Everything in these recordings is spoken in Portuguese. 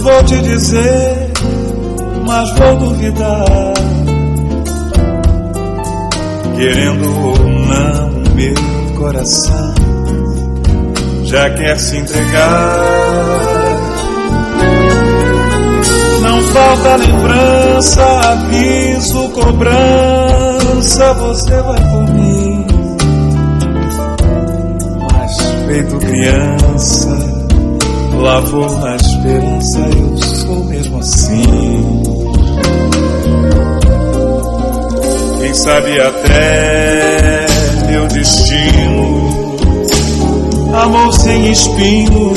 vou te dizer, mas vou duvidar. Querendo ou não, meu coração já quer se entregar. Não falta lembrança, aviso, cobrança, você vai por mim. Mas feito criança, lá vou na esperança, eu sou mesmo assim. Quem sabe até meu destino, amor sem espinho.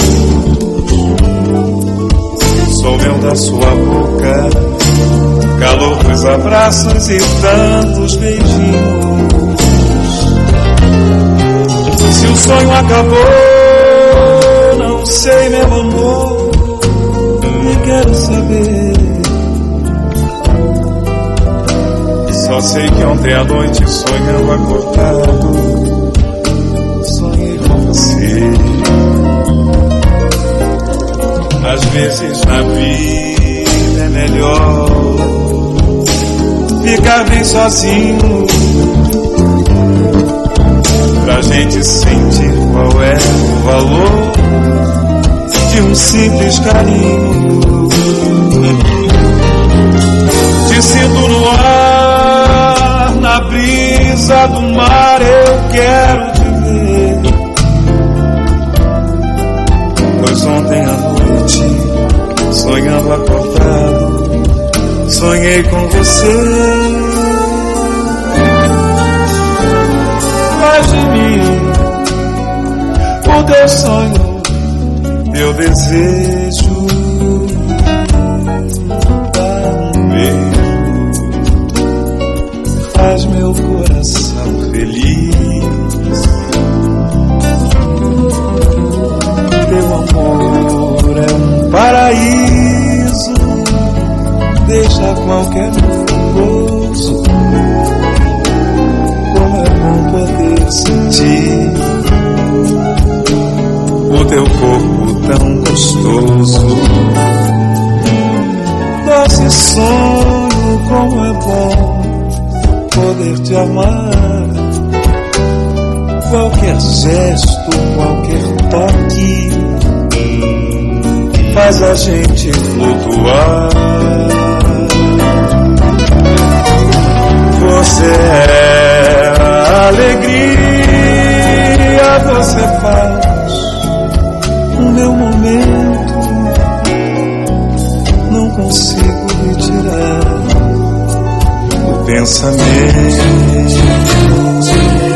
Sou mel da sua boca, calor dos abraços e tantos beijinhos. Se o sonho acabou, não sei, meu amor, nem quero saber. Só sei que ontem à noite, sonhando acordado, sonhei com você. Às vezes na vida é melhor ficar bem sozinho, pra gente sentir qual é o valor de um simples carinho. Te sinto no ar, na brisa do mar, eu quero te ver. Pois ontem à noite, sonhando acordado, sonhei com você. Faz de mim o teu sonho, teu desejo. Dá um beijo, faz meu coração feliz. Teu amor é um paraíso, deixa qualquer gozo. Como é bom poder sentir o teu corpo tão gostoso. Doce sonho, como é bom poder te amar. Qualquer gesto, qualquer toque faz a gente flutuar. Você é a alegria, você faz o meu momento. Não consigo lhe tirar o pensamento.